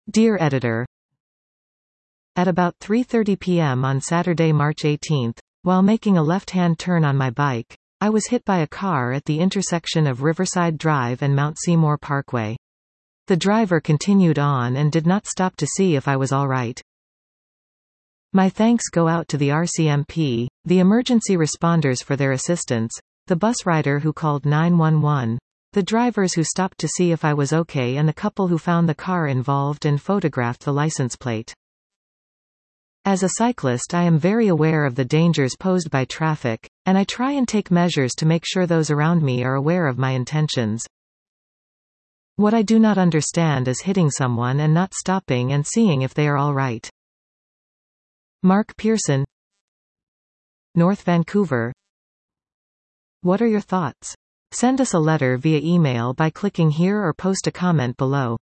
Dear Editor, at about 3:30 p.m. on Saturday, March 18, while making a left-hand turn on my bike, I was hit by a car at the intersection of Riverside Drive and Mount Seymour Parkway. The driver continued on and did not stop to see if I was all right. My thanks go out to the RCMP, the emergency responders for their assistance, the bus rider who called 911, the drivers who stopped to see if I was okay, and the couple who found the car involved and photographed the license plate. As a cyclist, I am very aware of the dangers posed by traffic, and I try and take measures to make sure those around me are aware of my intentions. What I do not understand is hitting someone and not stopping and seeing if they are all right. Mark Pearson, North Vancouver. What are your thoughts? Send us a letter via email by clicking here or post a comment below.